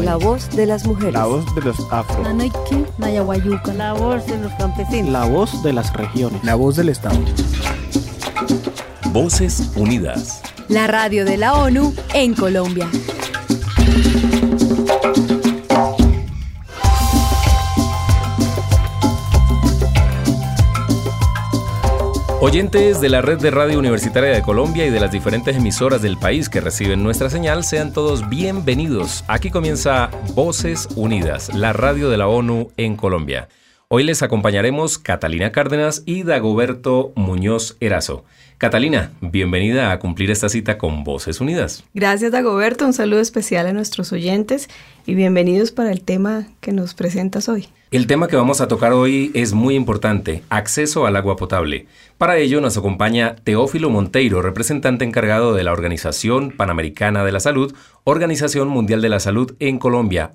La voz de las mujeres. La voz de los afro. Nanaiki, Nayaguayuca. La voz de los campesinos. La voz de las regiones. La voz del Estado. Voces Unidas. La radio de la ONU en Colombia. Oyentes de la Red de Radio Universitaria de Colombia y de las diferentes emisoras del país que reciben nuestra señal, sean todos bienvenidos. Aquí comienza Voces Unidas, la radio de la ONU en Colombia. Hoy les acompañaremos Catalina Cárdenas y Dagoberto Muñoz Erazo. Catalina, bienvenida a cumplir esta cita con Voces Unidas. Gracias, Dagoberto. Un saludo especial a nuestros oyentes y bienvenidos para el tema que nos presentas hoy. El tema que vamos a tocar hoy es muy importante, acceso al agua potable. Para ello nos acompaña Teófilo Monteiro, representante encargado de la Organización Panamericana de la Salud, Organización Mundial de la Salud en Colombia,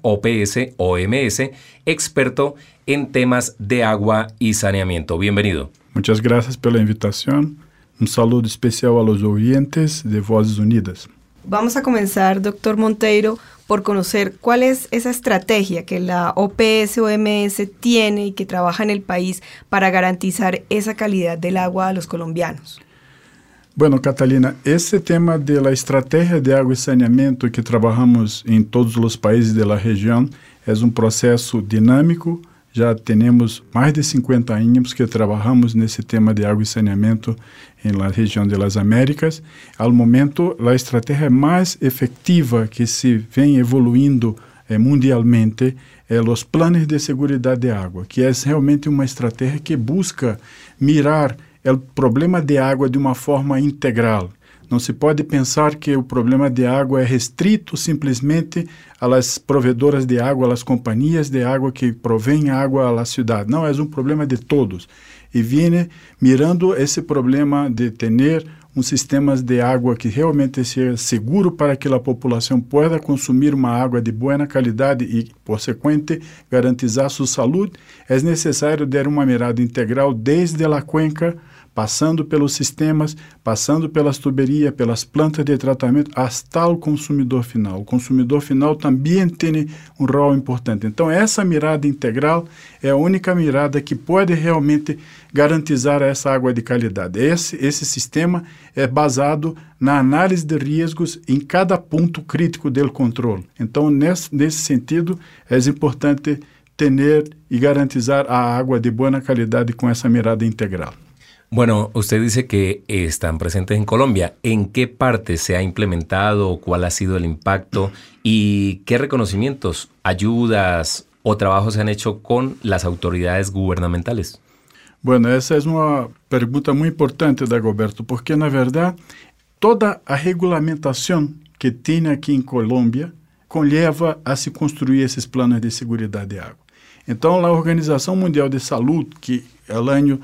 OPS-OMS, experto en temas de agua y saneamiento. Bienvenido. Muchas gracias por la invitación. Un saludo especial a los oyentes de Voces Unidas. Vamos a comenzar, doctor Monteiro, por conocer cuál es esa estrategia que la OPS-OMS tiene y que trabaja en el país para garantizar esa calidad del agua a los colombianos. Bueno, Catalina, esse tema de la estrategia de agua y saneamiento que trabajamos en todos los países de la región es un proceso dinámico. Já temos mais de 50 anos que trabalhamos nesse tema de água e saneamento na região das Américas. Ao momento, a estratégia mais efetiva que se vem evoluindo mundialmente é os planos de segurança de água, que é realmente uma estratégia que busca mirar o problema de água de uma forma integral. Não se pode pensar que o problema de água é restrito simplesmente às provedoras de água, às companhias de água que provêm água à cidade. Não, é um problema de todos. E vem mirando esse problema de ter sistemas de água que realmente seja seguro para que a população possa consumir uma água de boa qualidade e, por consequente, garantizar sua saúde. É necessário dar uma mirada integral desde a cuenca, passando pelos sistemas, passando pelas tuberias, pelas plantas de tratamento, até o consumidor final. O consumidor final também tem um rol importante. Então, essa mirada integral é a única mirada que pode realmente garantizar essa água de qualidade. Esse sistema é baseado na análise de riscos em cada ponto crítico do controle. Então, nesse sentido, é importante ter e garantizar a água de boa qualidade com essa mirada integral. Bueno, usted dice que están presentes en Colombia. ¿En qué parte se ha implementado? ¿Cuál ha sido el impacto? ¿Y qué reconocimientos, ayudas o trabajos se han hecho con las autoridades gubernamentales? Bueno, essa é uma pergunta muito importante, Dagoberto, porque, na verdade, toda a regulamentação que tem aqui em Colômbia conlleva a se construir esses planos de segurança de água. Então, a Organização Mundial de Saúde, que é o ano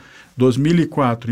2004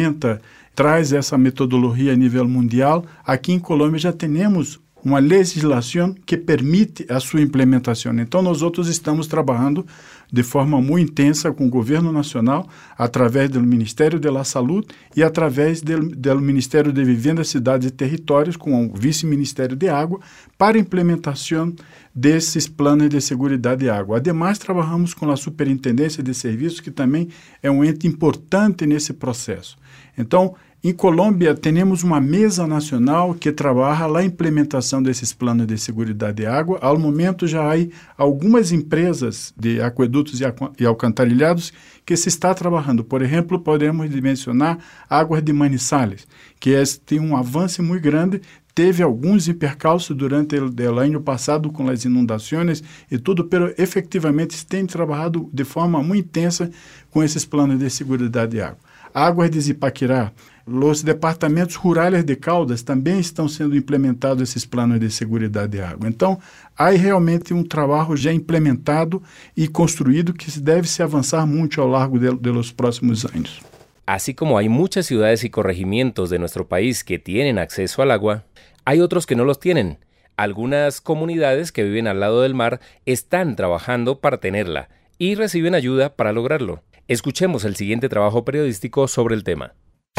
traz essa metodologia a nível mundial. Aqui em Colômbia já temos uma legislação que permite a sua implementação. Então, nós outros estamos trabalhando de forma muito intensa com o governo nacional, através do Ministério da Saúde e através do Ministério de Vivenda, Cidades e Territórios, com o Vice-Ministério de Água, para a implementação desses planos de segurança de água. Ademais, trabalhamos com a Superintendência de Serviços, que também é um ente importante nesse processo. Então, em Colômbia, temos uma mesa nacional que trabalha a implementação desses planos de segurança de água. Ao momento, já há algumas empresas de aquedutos e alcantarilhados que se está trabalhando. Por exemplo, podemos mencionar Águas de Manizales, que tem um avanço muito grande. Teve alguns percalços durante o ano passado com as inundações e tudo, mas efetivamente tem trabalhado de forma muito intensa com esses planos de segurança de água. Águas de Zipaquirá, os departamentos rurais de Caldas também estão sendo implementados esses planos de segurança de água. Então, há realmente um trabalho já implementado e construído que deve se avançar muito ao longo dos próximos anos. Así como hay muchas ciudades y corregimientos de nuestro país que tienen acceso al agua, hay otros que no los tienen. Algunas comunidades que viven al lado del mar están trabajando para tenerla y reciben ayuda para lograrlo. Escuchemos el siguiente trabajo periodístico sobre el tema.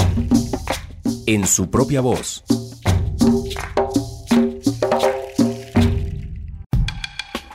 En su propia voz.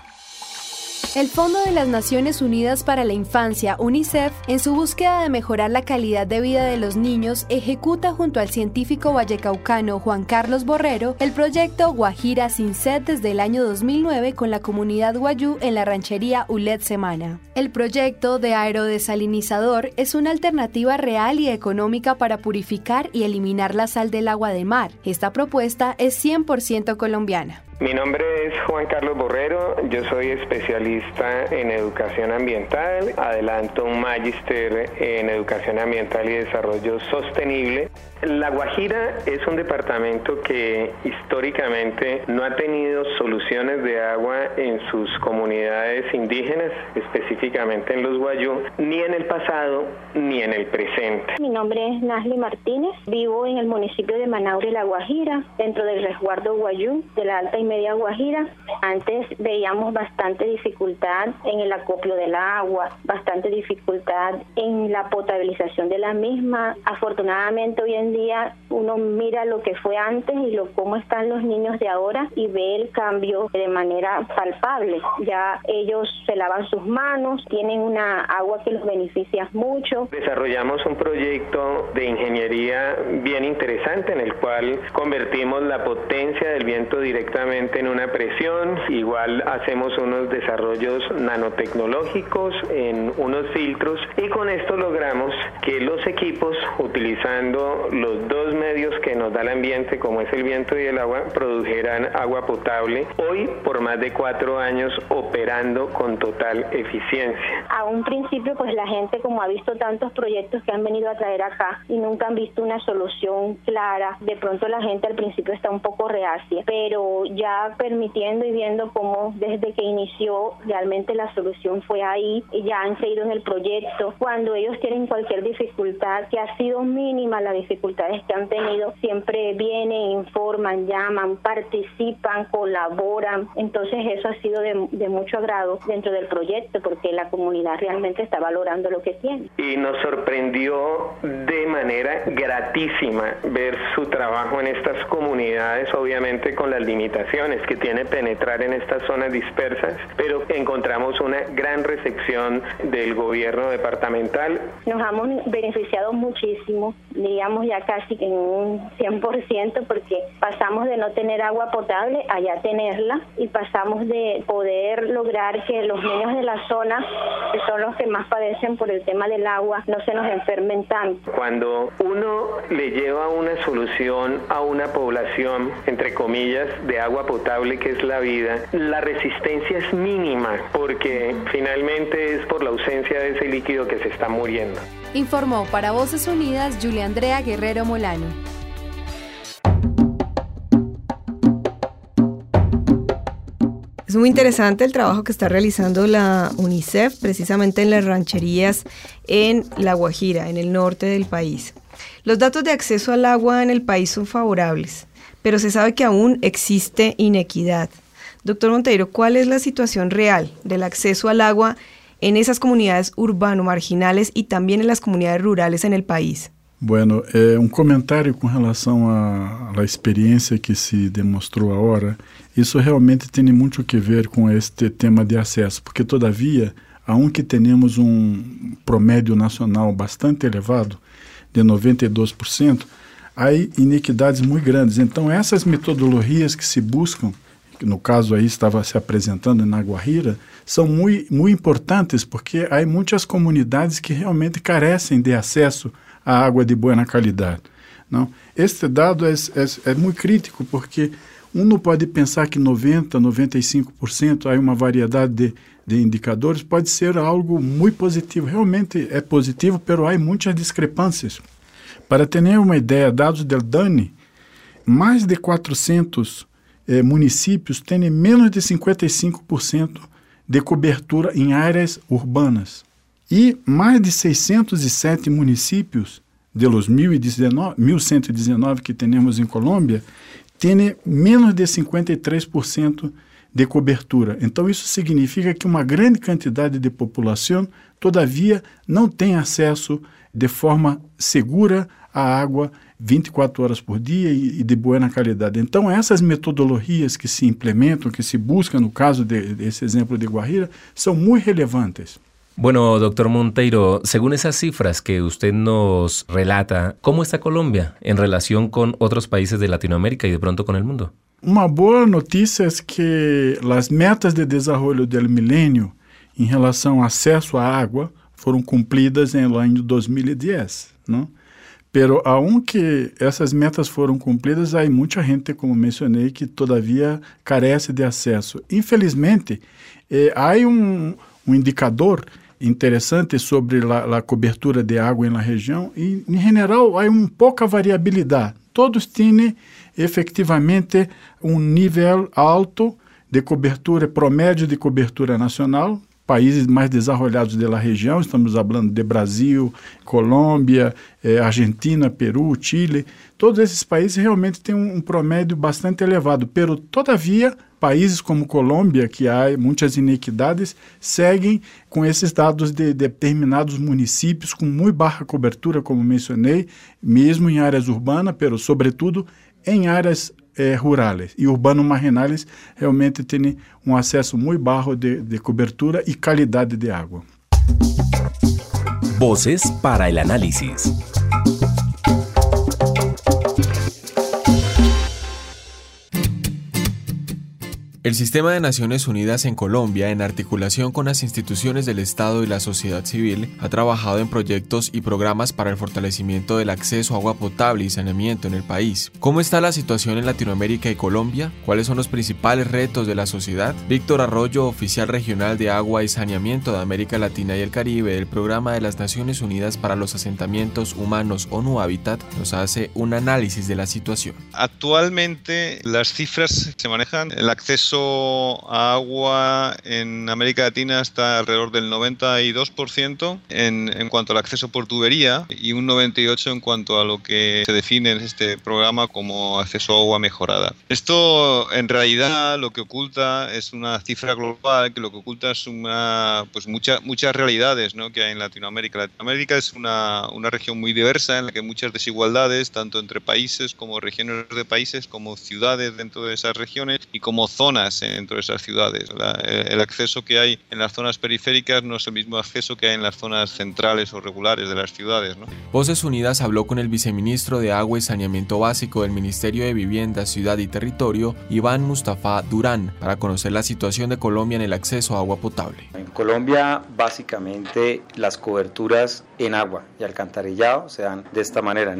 El Fondo de las Naciones Unidas para la Infancia, UNICEF, en su búsqueda de mejorar la calidad de vida de los niños, ejecuta junto al científico vallecaucano Juan Carlos Borrero el proyecto Guajira Sin Sed desde el año 2009 con la comunidad guayú en la ranchería Ulet Semana. El proyecto de aerodesalinizador es una alternativa real y económica para purificar y eliminar la sal del agua de mar. Esta propuesta es 100% colombiana. Mi nombre es Juan Carlos Borrero, yo soy especialista en educación ambiental, adelanto un magíster en educación ambiental y desarrollo sostenible. La Guajira es un departamento que históricamente no ha tenido soluciones de agua en sus comunidades indígenas, específicamente en los guayú, ni en el pasado ni en el presente. Mi nombre es Nasli Martínez, vivo en el municipio de Manaure, La Guajira, dentro del resguardo guayú de la Alta y Media Guajira. Antes veíamos bastante dificultad en el acopio del agua, bastante dificultad en la potabilización de la misma. Afortunadamente hoy en día uno mira lo que fue antes y cómo están los niños de ahora y ve el cambio de manera palpable. Ya ellos se lavan sus manos, tienen una agua que los beneficia mucho. Desarrollamos un proyecto de ingeniería bien interesante en el cual convertimos la potencia del viento directamente en una presión. Igual hacemos unos desarrollos nanotecnológicos en unos filtros y con esto logramos que los equipos, utilizando los dos medios que nos da el ambiente, como es el viento y el agua, produjeran agua potable, hoy por más de 4 años operando con total eficiencia. A un principio pues la gente, como ha visto tantos proyectos que han venido a traer acá y nunca han visto una solución clara, de pronto la gente al principio está un poco reacia, pero ya permitiendo y viendo cómo desde que inició realmente la solución fue ahí, y ya han seguido en el proyecto. Cuando ellos tienen cualquier dificultad, que ha sido mínima las dificultades que han tenido, siempre vienen, informan, llaman, participan, colaboran. Entonces eso ha sido de mucho agrado dentro del proyecto, porque la comunidad realmente está valorando lo que tiene. Y nos sorprendió de manera gratísima ver su trabajo en estas comunidades, obviamente con las limitaciones que tiene penetrar en estas zonas dispersas, pero encontramos una gran recepción del gobierno departamental. Nos hemos beneficiado muchísimo, diríamos ya casi en un 100%, porque pasamos de no tener agua potable a ya tenerla, y pasamos de poder lograr que los niños de la zona, que son los que más padecen por el tema del agua, no se nos enfermen tanto. Cuando uno le lleva una solución a una población, entre comillas, de agua potable, que es la vida, la resistencia es mínima, porque finalmente es por la ausencia de ese líquido que se está muriendo. Informó para Voces Unidas Julia Andrea Guerrero Molano. Es muy interesante el trabajo que está realizando la UNICEF precisamente en las rancherías en La Guajira, en el norte del país. Los datos de acceso al agua en el país son favorables, pero se sabe que aún existe inequidad. Doctor Monteiro, ¿cuál es la situación real del acceso al agua en esas comunidades urbano-marginales y también en las comunidades rurales en el país? Bueno, um comentário com relação à experiência que se demonstrou agora. Isso realmente tem muito que ver com este tema de acesso, porque todavia, aunque tenhamos promédio nacional bastante elevado, de 92%, há inequidades muito grandes. Então, essas metodologias que se buscam, que no caso aí estava se apresentando na Guajira, são muito importantes, porque há muitas comunidades que realmente carecem de acesso à água de boa qualidade. Não? Este dado é muito crítico, porque não pode pensar que 90%, 95%, há uma variedade de indicadores, pode ser algo muito positivo. Realmente é positivo, mas há muitas discrepâncias. Para ter uma ideia, dados do DANI, mais de 400 municípios têm menos de 55% de cobertura em áreas urbanas. E mais de 607 municípios, de los 1.119 que temos em Colômbia, têm menos de 53% de cobertura. Então, isso significa que uma grande quantidade de população, todavia, não tem acesso de forma segura à água 24 horas por dia e de boa qualidade. Então, essas metodologias que se implementam, que se buscam, no caso desse exemplo de Guajira, são muito relevantes. Bueno, doctor Monteiro, según esas cifras que usted nos relata, ¿cómo está Colombia en relación con otros países de Latinoamérica y de pronto con el mundo? Uma boa notícia é que as metas de desenvolvimento do milênio em relação ao acesso à água foram cumpridas no ano 2010, não? Pero aunque essas metas foram cumpridas, há muita gente, como mencionei, que todavia carece de acesso. Infelizmente, há um indicador interessante sobre a cobertura de água na região e, em geral, há pouca variabilidade. Todos têm efetivamente nível alto de cobertura, promédio de cobertura nacional. Países mais desenvolvidos da região, estamos falando de Brasil, Colômbia, Argentina, Peru, Chile, todos esses países realmente têm promédio bastante elevado, pero todavia países como Colômbia, que há muitas inequidades, seguem com esses dados de determinados municípios com muito baixa cobertura, como mencionei, mesmo em áreas urbanas, pero sobretudo em áreas rurais e urbano-marginais realmente têm acesso muito baixo de cobertura e qualidade de água. Voces para el análisis. El Sistema de Naciones Unidas en Colombia, en articulación con las instituciones del Estado y la sociedad civil, ha trabajado en proyectos y programas para el fortalecimiento del acceso a agua potable y saneamiento en el país. ¿Cómo está la situación en Latinoamérica y Colombia? ¿Cuáles son los principales retos de la sociedad? Víctor Arroyo, oficial regional de Agua y Saneamiento de América Latina y el Caribe del Programa de las Naciones Unidas para los Asentamientos Humanos ONU Habitat, nos hace un análisis de la situación. Actualmente las cifras se manejan, el acceso a agua en América Latina está alrededor del 92% en cuanto al acceso por tubería y un 98% en cuanto a lo que se define en este programa como acceso a agua mejorada. Esto en realidad lo que oculta es una cifra global, que lo que oculta es muchas realidades, ¿no?, que hay en Latinoamérica. Latinoamérica es una región muy diversa en la que hay muchas desigualdades, tanto entre países como regiones de países, como ciudades dentro de esas regiones y como zonas dentro de esas ciudades. El acceso que hay en las zonas periféricas no es el mismo acceso que hay en las zonas centrales o regulares de las ciudades, ¿no? Voces Unidas habló con el viceministro de Agua y Saneamiento Básico del Ministerio de Vivienda, Ciudad y Territorio, Iván Mustafa Durán, para conocer la situación de Colombia en el acceso a agua potable. En Colombia, básicamente, las coberturas en agua y alcantarillado se dan de esta manera: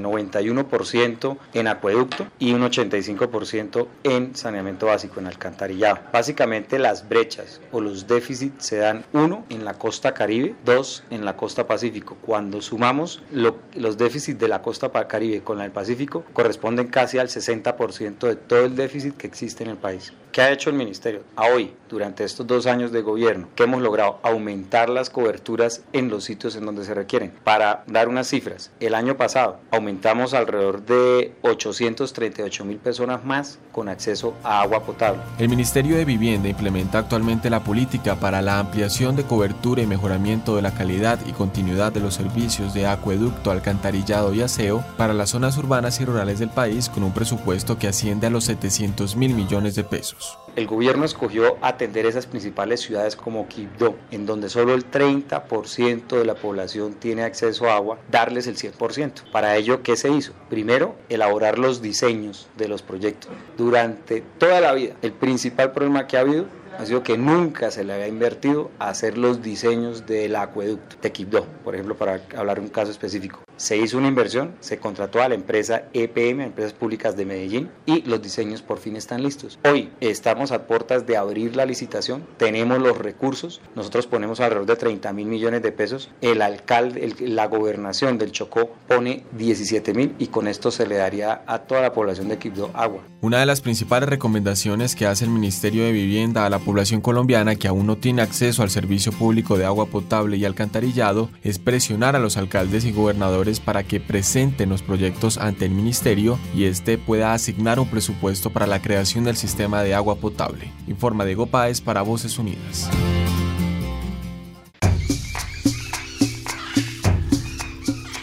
91% en acueducto y un 85% en saneamiento básico, en alcantarillado. Básicamente las brechas o los déficits se dan, 1 en la costa Caribe, 2 en la costa Pacífico. Cuando sumamos los déficits de la costa Caribe con la del Pacífico, corresponden casi al 60% de todo el déficit que existe en el país. ¿Qué ha hecho el Ministerio? Hoy, durante estos 2 años de gobierno, que hemos logrado aumentar las coberturas en los sitios en donde se requieren. Para dar unas cifras, el año pasado aumentamos alrededor de 838.000 personas más con acceso a agua potable. El Ministerio de Vivienda implementa actualmente la política para la ampliación de cobertura y mejoramiento de la calidad y continuidad de los servicios de acueducto, alcantarillado y aseo para las zonas urbanas y rurales del país, con un presupuesto que asciende a los 700.000 millones de pesos. El gobierno escogió atender esas principales ciudades como Quibdó, en donde solo el 30% de la población tiene acceso a agua, darles el 100%. Para ello, ¿qué se hizo? Primero, elaborar los diseños de los proyectos. Durante toda la vida, el principal problema que ha habido ha sido que nunca se le había invertido a hacer los diseños del acueducto de Quibdó, por ejemplo, para hablar de un caso específico. Se hizo una inversión, se contrató a la empresa EPM, Empresas Públicas de Medellín, y los diseños por fin están listos. Hoy estamos a puertas de abrir la licitación, tenemos los recursos, nosotros ponemos alrededor de 30.000 millones de pesos, el alcalde, la gobernación del Chocó pone 17.000 y con esto se le daría a toda la población de Quibdó agua. Una de las principales recomendaciones que hace el Ministerio de Vivienda a la población colombiana que aún no tiene acceso al servicio público de agua potable y alcantarillado es presionar a los alcaldes y gobernadores para que presenten los proyectos ante el ministerio y este pueda asignar un presupuesto para la creación del sistema de agua potable. Informa Diego Páez para Voces Unidas.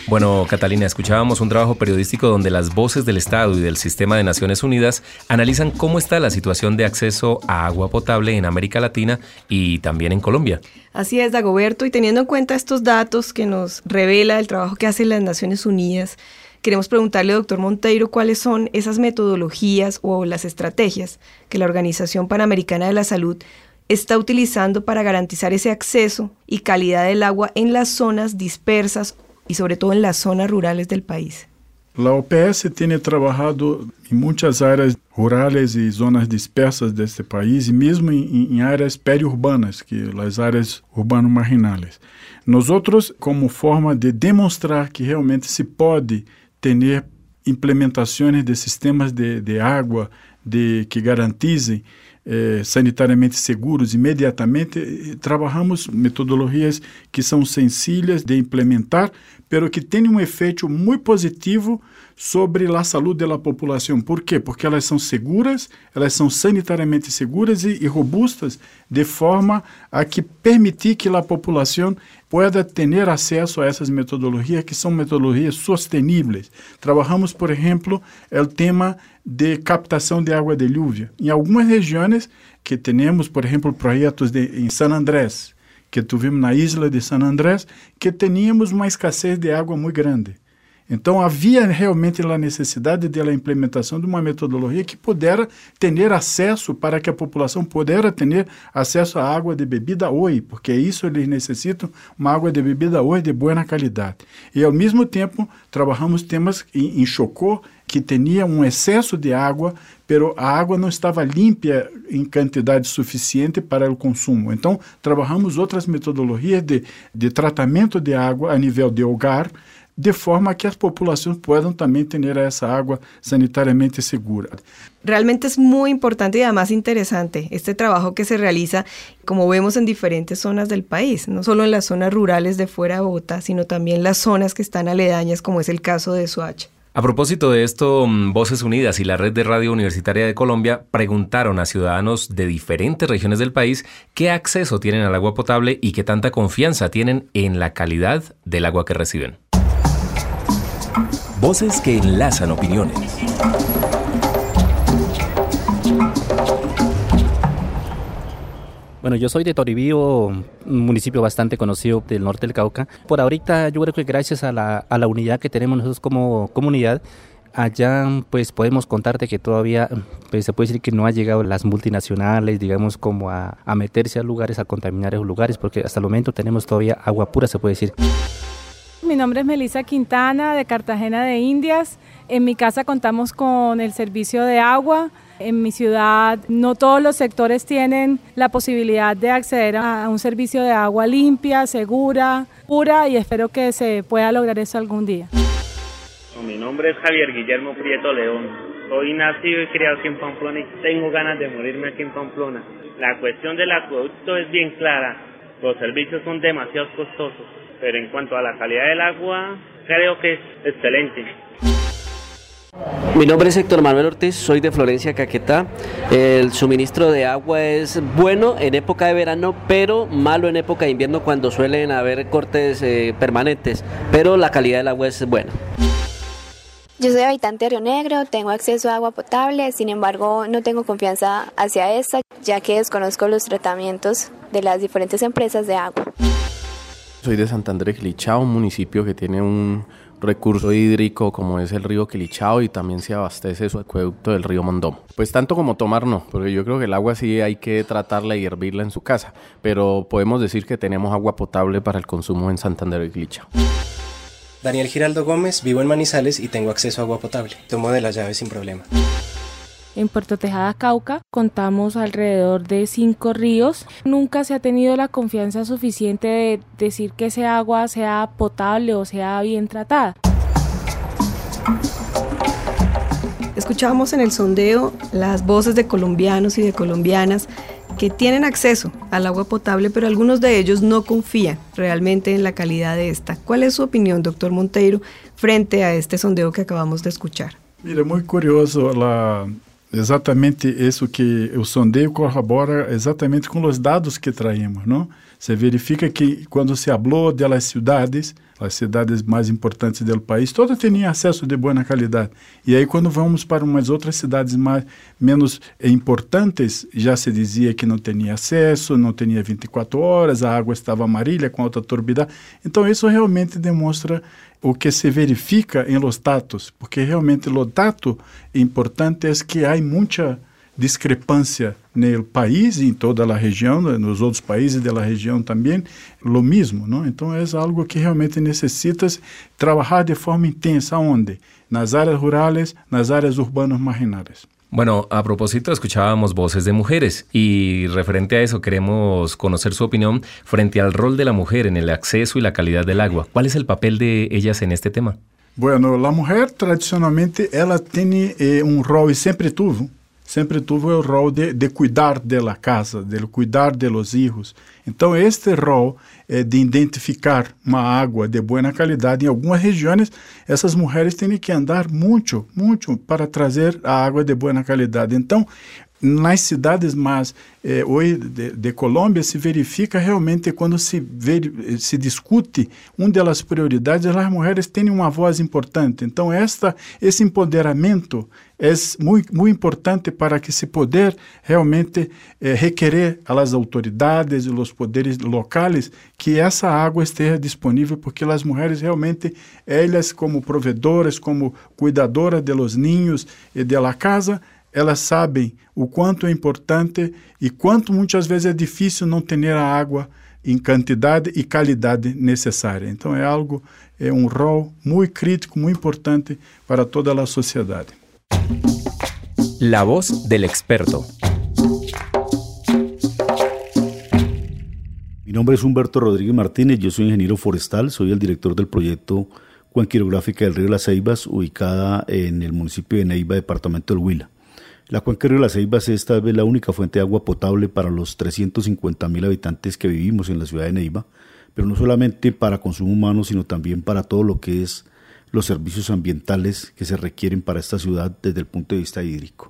Bueno, Catalina, escuchábamos un trabajo periodístico donde las voces del Estado y del Sistema de Naciones Unidas analizan cómo está la situación de acceso a agua potable en América Latina y también en Colombia. Así es, Dagoberto, y teniendo en cuenta estos datos que nos revela el trabajo que hacen las Naciones Unidas, queremos preguntarle, doctor Monteiro, cuáles son esas metodologías o las estrategias que la Organización Panamericana de la Salud está utilizando para garantizar ese acceso y calidad del agua en las zonas dispersas y sobre todo en las zonas rurales del país. La OPS tiene trabajado en muchas áreas rurales y zonas dispersas de este país y mismo en áreas periurbanas, que las áreas urbanas marginales. Nosotros, como forma de demostrar que realmente se puede tener implementaciones de sistemas de agua que garanticen sanitariamente seguros imediatamente, trabajamos metodologias que são sencillas de implementar, pero que têm um efeito muito positivo sobre a saúde da população. ¿Por quê? Porque elas são seguras, elas são sanitariamente seguras e robustas, de forma a que permitir que a população pueda ter acesso a essas metodologias, que são metodologias sustentáveis. Trabalhamos, por exemplo, o tema de captação de água de lluvia. Em algumas regiões que temos, por exemplo, projetos em San Andrés, que tivemos na isla de San Andrés, que teníamos uma escassez de água muito grande. Então, havia realmente a necessidade da implementação de uma metodologia que pudesse ter acesso, para que a população pudesse ter acesso à água de bebida hoje, porque isso eles necessitam, uma água de bebida hoje de boa qualidade. E, ao mesmo tempo, trabalhamos temas em Chocó, que tinha um excesso de água, pero a água não estava limpa em quantidade suficiente para o consumo. Então, trabalhamos outras metodologias de tratamento de água a nível de hogar, de forma que as populações puedan também ter essa água sanitariamente segura. Realmente es muy importante y además interesante este trabajo que se realiza, como vemos, en diferentes zonas del país, no solo en las zonas rurales de fuera de Bogotá, sino también las zonas que están aledañas, como es el caso de Soacha. A propósito de esto, Voces Unidas y la Red de Radio Universitaria de Colombia preguntaron a ciudadanos de diferentes regiones del país qué acceso tienen al agua potable y qué tanta confianza tienen en la calidad del agua que reciben. Voces que enlazan opiniones. Bueno, yo soy de Toribío, un municipio bastante conocido del norte del Cauca. Por ahorita yo creo que gracias a la unidad que tenemos nosotros como comunidad, allá pues podemos contarte que todavía pues, se puede decir que no ha llegado las multinacionales, digamos, como a meterse a lugares, a contaminar esos lugares, porque hasta el momento tenemos todavía agua pura, se puede decir. Mi nombre es Melissa Quintana, de Cartagena de Indias. En mi casa contamos con el servicio de agua. En mi ciudad no todos los sectores tienen la posibilidad de acceder a un servicio de agua limpia, segura, pura, y espero que se pueda lograr eso algún día. Mi nombre es Javier Guillermo Prieto León. Soy nacido y criado aquí en Pamplona y tengo ganas de morirme aquí en Pamplona. La cuestión del acueducto es bien clara. Los servicios son demasiado costosos, pero en cuanto a la calidad del agua, creo que es excelente. Mi nombre es Héctor Manuel Ortiz, soy de Florencia, Caquetá. El suministro de agua es bueno en época de verano, pero malo en época de invierno, cuando suelen haber cortes permanentes, pero la calidad del agua es buena. Yo soy habitante de Río Negro, tengo acceso a agua potable, sin embargo no tengo confianza hacia esta, ya que desconozco los tratamientos de las diferentes empresas de agua. Soy de Santander de Quilichao, un municipio que tiene un recurso hídrico como es el río Quilichao, y también se abastece su acueducto del río Mondó. Pues tanto como tomar no, porque yo creo que el agua sí hay que tratarla y hervirla en su casa, pero podemos decir que tenemos agua potable para el consumo en Santander de Quilichao. Daniel Giraldo Gómez, vivo en Manizales y tengo acceso a agua potable. Tomo de las llaves sin problema. En Puerto Tejada, Cauca, contamos alrededor de 5 ríos. Nunca se ha tenido la confianza suficiente de decir que ese agua sea potable o sea bien tratada. Escuchábamos en el sondeo las voces de colombianos y de colombianas que tienen acceso al agua potable, pero algunos de ellos no confían realmente en la calidad de esta. ¿Cuál es su opinión, doctor Monteiro, frente a este sondeo que acabamos de escuchar? Mira, muy curioso exatamente isso que o sondeio corrobora exatamente com os dados que traímos, não? se verifica que quando se falou das cidades, as cidades mais importantes do país, todas tinham acesso de boa qualidade. E aí, quando vamos para umas outras cidades menos importantes, já se dizia que não tinha acesso, não tinha 24 horas, a água estava amarela, com alta turbidez. Então, isso realmente demonstra o que se verifica em los dados, porque realmente o dado importante é que há muita discrepância no país, em toda a região, nos outros países da região também, lo mesmo, não? Então é algo que realmente necessitas trabalhar de forma intensa, onde? Nas áreas rurales, nas áreas urbanas marginales. Bueno, a propósito, escuchábamos voces de mujeres y referente a eso queremos conocer su opinión frente al rol de la mujer en el acceso y la calidad del agua. ¿Cuál es el papel de ellas en este tema? Bueno, a mulher tradicionalmente ela tem rol e sempre tuvo o rol de cuidar da casa, de cuidar de los hijos. Então, este rol de identificar uma água de boa qualidade, em algumas regiões, essas mulheres têm que andar muito para trazer a água de boa qualidade. Então, nas cidades mais hoje de Colômbia, se verifica realmente quando se discute uma das prioridades, as mulheres têm uma voz importante. Então, esse empoderamento é muito importante para que se poder realmente requerer às autoridades e aos poderes locais que essa água esteja disponível, porque as mulheres realmente, elas como provedoras, como cuidadoras de los niños e de la casa, elas sabem o quanto é importante e quanto muitas vezes é difícil não ter a água em quantidade e qualidade necessária. Então é um rol muito crítico, muito importante para toda a sociedade. La voz del experto. Mi nombre es Humberto Rodríguez Martínez, yo soy ingeniero forestal, soy el director del proyecto Cuenca Hidrográfica del Río Las Ceibas, ubicada en el municipio de Neiva, departamento del Huila. La cuenca del Río Las Ceibas es tal vez la única fuente de agua potable para los 350.000 habitantes que vivimos en la ciudad de Neiva, pero no solamente para consumo humano, sino también para todo lo que es los servicios ambientales que se requieren para esta ciudad desde el punto de vista hídrico.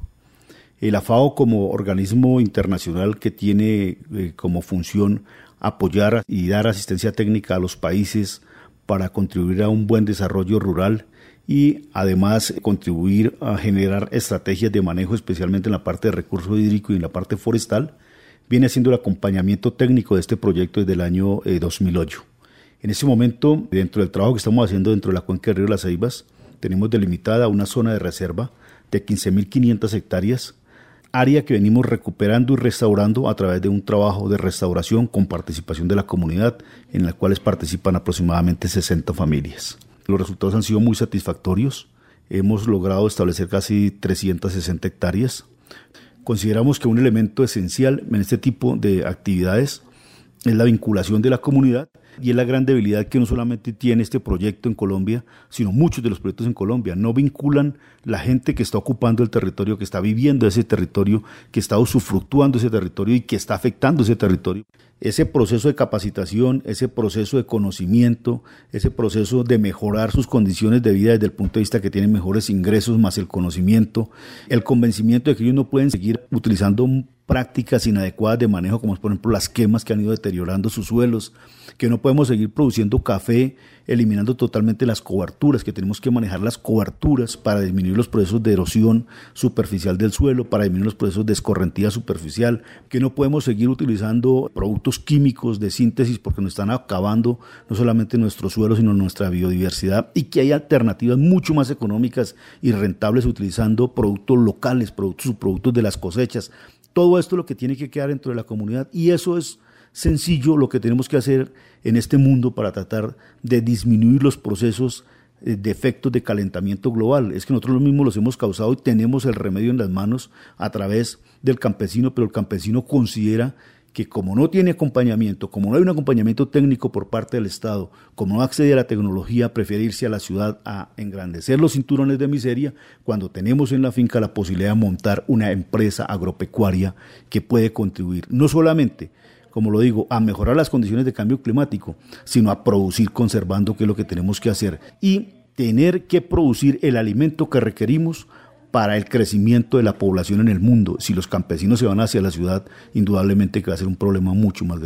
La FAO, como organismo internacional que tiene como función apoyar y dar asistencia técnica a los países para contribuir a un buen desarrollo rural y además contribuir a generar estrategias de manejo, especialmente en la parte de recurso hídrico y en la parte forestal, viene haciendo el acompañamiento técnico de este proyecto desde el año 2008. En este momento, dentro del trabajo que estamos haciendo dentro de la cuenca del Río Las Ceibas, tenemos delimitada una zona de reserva de 15.500 hectáreas, área que venimos recuperando y restaurando a través de un trabajo de restauración con participación de la comunidad, en la cual participan aproximadamente 60 familias. Los resultados han sido muy satisfactorios, hemos logrado establecer casi 360 hectáreas. Consideramos que un elemento esencial en este tipo de actividades es la vinculación de la comunidad y es la gran debilidad que no solamente tiene este proyecto en Colombia, sino muchos de los proyectos en Colombia. No vinculan la gente que está ocupando el territorio, que está viviendo ese territorio, que está usufructuando ese territorio y que está afectando ese territorio. Ese proceso de capacitación, ese proceso de conocimiento, ese proceso de mejorar sus condiciones de vida desde el punto de vista que tienen mejores ingresos más el conocimiento, el convencimiento de que ellos no pueden seguir utilizando prácticas inadecuadas de manejo, como por ejemplo las quemas que han ido deteriorando sus suelos, que no podemos seguir produciendo café eliminando totalmente las coberturas, que tenemos que manejar las coberturas para disminuir los procesos de erosión superficial del suelo, para disminuir los procesos de escorrentía superficial, que no podemos seguir utilizando productos químicos de síntesis porque nos están acabando no solamente nuestro suelo, sino nuestra biodiversidad, y que hay alternativas mucho más económicas y rentables utilizando productos locales, subproductos de las cosechas. Todo esto es lo que tiene que quedar dentro de la comunidad, y eso es sencillo lo que tenemos que hacer en este mundo para tratar de disminuir los procesos de efectos de calentamiento global. Es que nosotros mismos los hemos causado y tenemos el remedio en las manos a través del campesino, pero el campesino considera que como no tiene acompañamiento, como no hay un acompañamiento técnico por parte del Estado, como no accede a la tecnología, prefiere irse a la ciudad a engrandecer los cinturones de miseria, cuando tenemos en la finca la posibilidad de montar una empresa agropecuaria que puede contribuir no solamente, como lo digo, a mejorar las condiciones de cambio climático, sino a producir conservando, que es lo que tenemos que hacer, y tener que producir el alimento que requerimos para el crecimiento de la población en el mundo. Si los campesinos se van hacia la ciudad, indudablemente que va a ser un problema mucho más grave.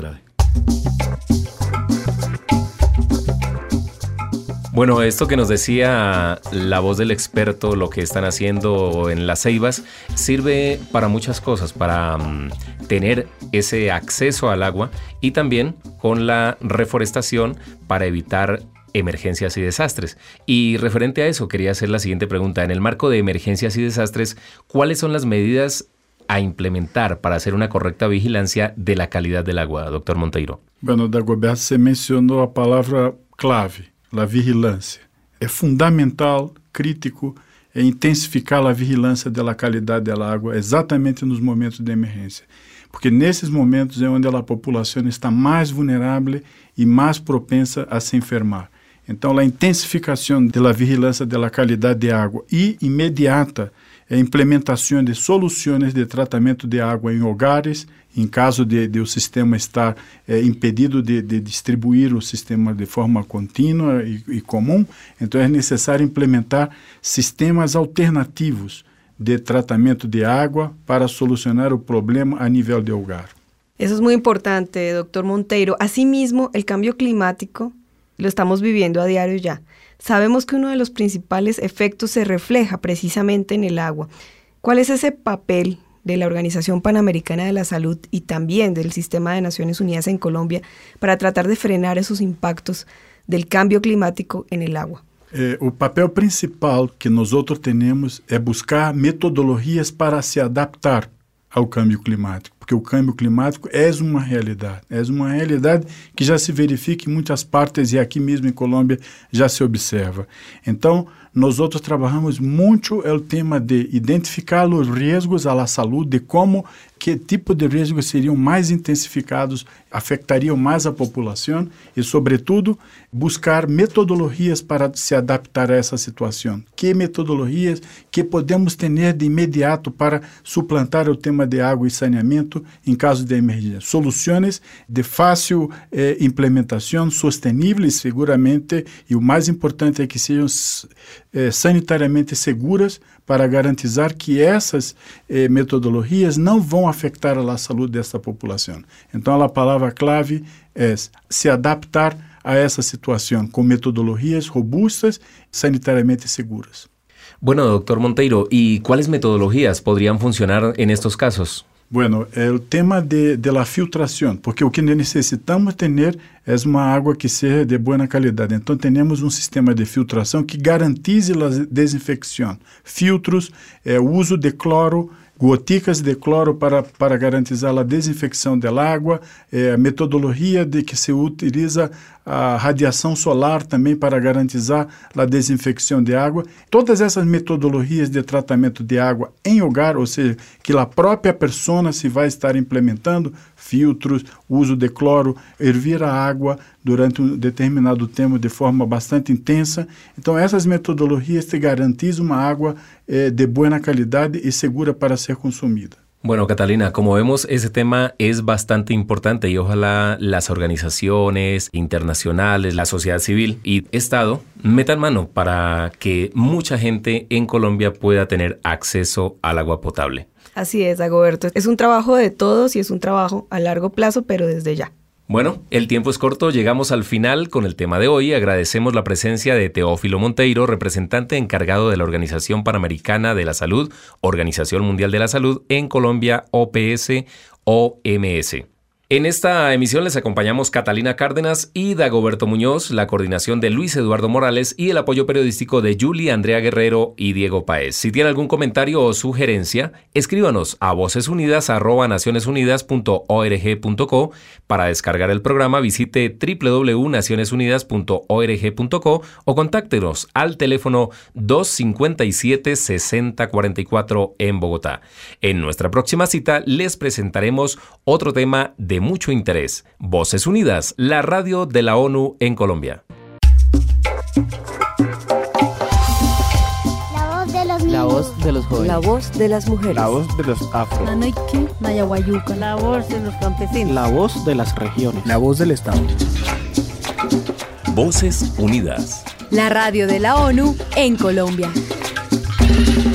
Bueno, esto que nos decía la voz del experto, lo que están haciendo en las ceibas, sirve para muchas cosas, para tener ese acceso al agua y también con la reforestación para evitar emergencias y desastres. Y referente a eso, quería hacer la siguiente pregunta. En el marco de emergencias y desastres, ¿cuáles son las medidas a implementar para hacer una correcta vigilancia de la calidad del agua, doctor Monteiro? Bueno, Dagoberto, se mencionou a palavra clave, a vigilância. É fundamental, crítico, intensificar a vigilância da qualidade da água exatamente nos momentos de emergência. Porque nesses momentos é onde a população está mais vulnerável e mais propensa a se enfermar. Então, a intensificação da vigilância da qualidade de água e imediata a implementação de soluções de tratamento de água em hogares, em caso de o sistema estar impedido de distribuir o sistema de forma contínua e comum, então é necessário implementar sistemas alternativos de tratamento de água para solucionar o problema a nível de hogar. Eso es muy importante, doctor Monteiro. Asimismo, el cambio climático lo estamos viviendo a diario ya. Sabemos que uno de los principales efectos se refleja precisamente en el agua. ¿Cuál es ese papel de la Organización Panamericana de la Salud y también del Sistema de Naciones Unidas en Colombia para tratar de frenar esos impactos del cambio climático en el agua? O papel principal que nós temos é buscar metodologias para se adaptar ao câmbio climático, porque o câmbio climático é uma realidade que já se verifica em muitas partes e aqui mesmo em Colômbia já se observa. Então, nós trabalhamos muito o tema de identificar os riscos à saúde, de como, que tipo de riscos seriam mais intensificados, afetariam mais a população e, sobretudo, buscar metodologias para se adaptar a essa situação. Que metodologias que podemos ter de imediato para suplantar o tema de água e saneamento em caso de emergência. Soluções de fácil implementação, sustentáveis seguramente, e o mais importante é que sejam sanitariamente seguras para garantizar que essas metodologias não vão afetar a saúde dessa população. Então, a palavra clave é se adaptar a essa situação com metodologias robustas, sanitariamente seguras. Bueno, doctor Monteiro, ¿y cuáles metodologías podrían funcionar en estos casos? Bueno, o tema de la filtração, porque o que necessitamos ter é uma água que seja de boa qualidade. Então, temos um sistema de filtração que garantize a desinfecção. Filtros, o uso de cloro, goticas de cloro para garantizar a desinfecção da água, a metodologia de que se utiliza a radiação solar também para garantizar a desinfecção de água. Todas essas metodologias de tratamento de água em hogar, ou seja, que a própria pessoa se vai estar implementando, filtros, uso de cloro, hervir a água durante um determinado tempo de forma bastante intensa. Então, essas metodologias te garantizam uma água de boa qualidade e segura para ser consumida. Bueno, Catalina, como vemos, ese tema es bastante importante y ojalá las organizaciones internacionales, la sociedad civil y Estado metan mano para que mucha gente en Colombia pueda tener acceso al agua potable. Así es, Dagoberto. Es un trabajo de todos y es un trabajo a largo plazo, pero desde ya. Bueno, el tiempo es corto, llegamos al final con el tema de hoy. Agradecemos la presencia de Teófilo Monteiro, representante encargado de la Organización Panamericana de la Salud, Organización Mundial de la Salud en Colombia, OPS-OMS. En esta emisión les acompañamos Catalina Cárdenas y Dagoberto Muñoz, la coordinación de Luis Eduardo Morales y el apoyo periodístico de Julie, Andrea Guerrero y Diego Páez. Si tiene algún comentario o sugerencia, escríbanos a vocesunidas@nacionesunidas.org.co. Para descargar el programa, visite www.nacionesunidas.org.co o contáctenos al teléfono 257-6044 en Bogotá. En nuestra próxima cita les presentaremos otro tema de mucho interés. Voces Unidas, la radio de la ONU en Colombia. La voz de los niños. La voz de los jóvenes. La voz de las mujeres. La voz de los afro. Nanoiki, Nayaguayuca. La voz de los campesinos. La voz de las regiones. La voz del Estado. Voces Unidas. La radio de la ONU en Colombia.